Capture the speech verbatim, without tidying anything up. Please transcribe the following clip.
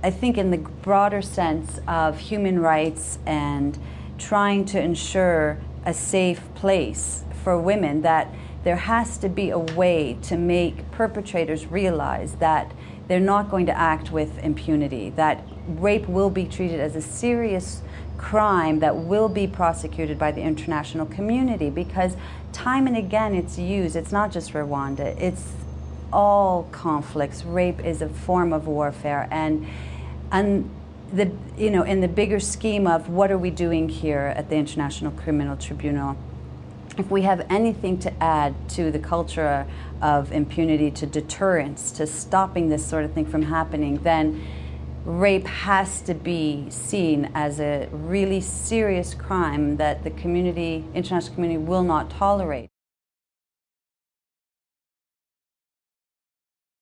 I think in the broader sense of human rights and trying to ensure a safe place for women, that there has to be a way to make perpetrators realize that they're not going to act with impunity, that rape will be treated as a serious crime that will be prosecuted by the international community, because time and again it's used. It's not just Rwanda, it's all conflicts. Rape is a form of warfare, and and the you know in the bigger scheme of what are we doing here at the International Criminal Tribunal, if we have anything to add to the culture of impunity, to deterrence, to stopping this sort of thing from happening, then rape has to be seen as a really serious crime that the community, international community, will not tolerate.